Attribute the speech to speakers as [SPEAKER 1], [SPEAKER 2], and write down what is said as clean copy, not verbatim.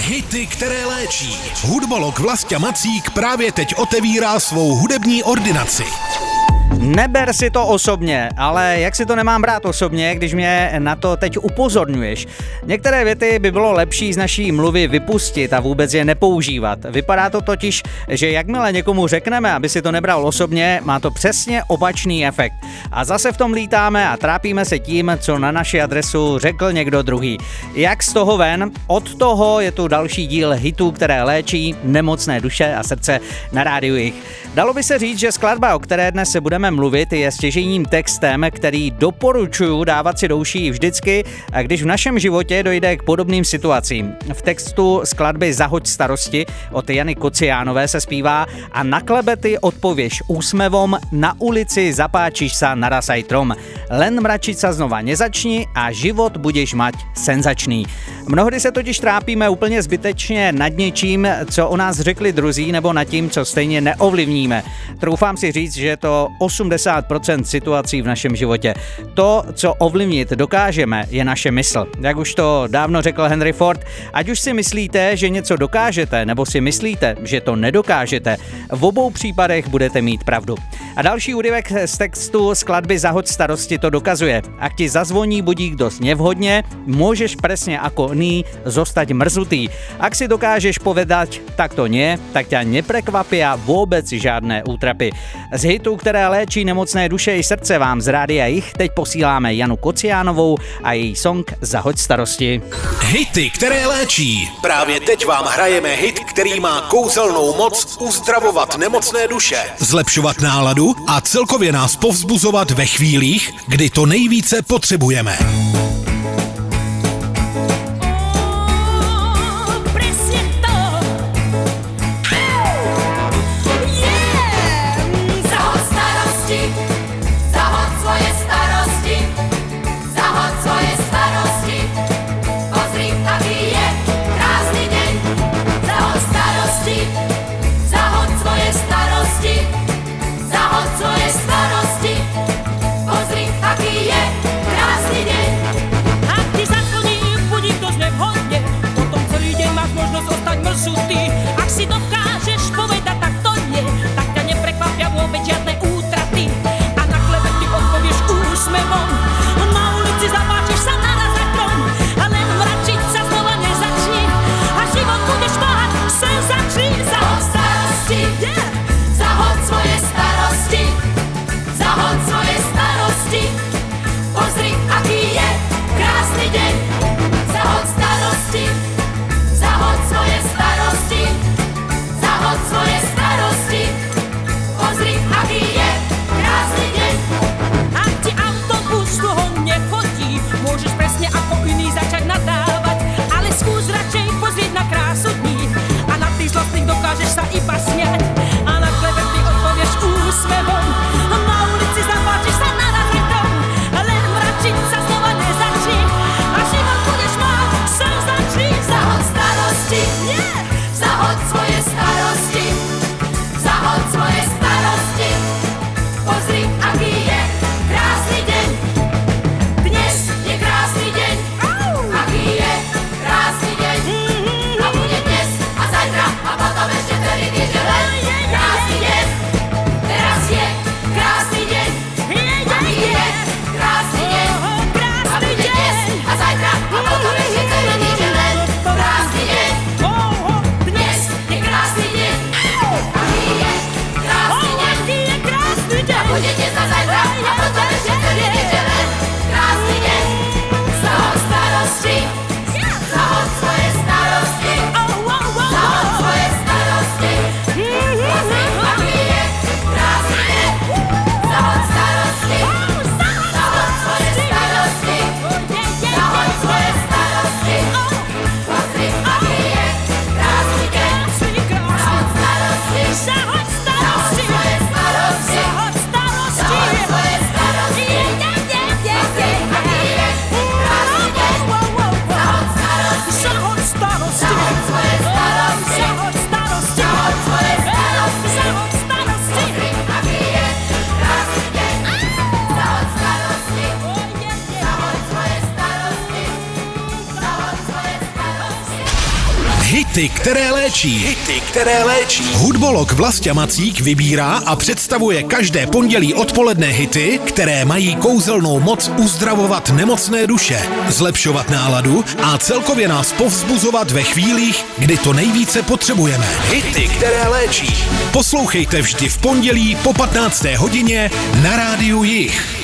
[SPEAKER 1] Hity, které léčí. Hudbolog Vlastě Macík právě teď otevírá svou hudební ordinaci.
[SPEAKER 2] Neber si to osobně, ale jak si to nemám brát osobně, když mě na to teď upozorňuješ. Některé věty by bylo lepší z naší mluvy vypustit a vůbec je nepoužívat. Vypadá to totiž, že jakmile někomu řekneme, aby si to nebral osobně, má to přesně opačný efekt. A zase v tom lítáme a trápíme se tím, co na naši adresu řekl někdo druhý. Jak z toho ven? Od toho je tu další díl hitů, které léčí nemocné duše a srdce na rádiu Jich. Dalo by se říct, že skladba, o které dnes se budeme mluvit, je stěžejním textem, který doporučuji dávat si do uší vždycky, když v našem životě dojde k podobným situacím. V textu skladby Zahoď starosti od Jany Kociánové se zpívá: a na klebety odpověš úsmevom, na ulici zapáčiš sa naraz aj trom. Len mračiť sa znova nezačni a život budeš mať senzačný. Mnohdy se totiž trápíme úplně zbytečně nad něčím, co o nás řekli druzí, nebo nad tím, co stejně neovlivníme. Troufám si říct, že je to 80% situací v našem životě. To, co ovlivnit dokážeme, je naše mysl. Jak už to dávno řekl Henry Ford, ať už si myslíte, že něco dokážete, nebo si myslíte, že to nedokážete, v obou případech budete mít pravdu. A další úryvek z textu skladby Zahoď starosti to dokazuje. Ak ti zazvoní budík dost nevhodně, můžeš presne ako ní zostať mrzutý. Ak si dokážeš povedať, tak to nie, tak ťa neprekvapia vůbec žádné útrapy. Z hitů, které léčí nemocné duše i srdce, vám z rádia Jich teď posíláme Janu Kociánovou a její song Zahoď starosti.
[SPEAKER 1] Hity, které léčí. Právě teď vám hrajeme hit, který má kouzelnou moc uzdravovat nemocné duše, zlepšovat náladu a celkově nás povzbuzovat ve chvílích, kdy to nejvíce potřebujeme.
[SPEAKER 3] Pozri, aký je krásny deň.
[SPEAKER 1] Hity, které léčí. Hity, které léčí. Hudbolog Vlastě Macík vybírá a představuje každé pondělí odpoledne hity, které mají kouzelnou moc uzdravovat nemocné duše, zlepšovat náladu a celkově nás povzbuzovat ve chvílích, kdy to nejvíce potřebujeme. Hity, které léčí. Poslouchejte vždy v pondělí po 15. hodině na Rádiu Jih.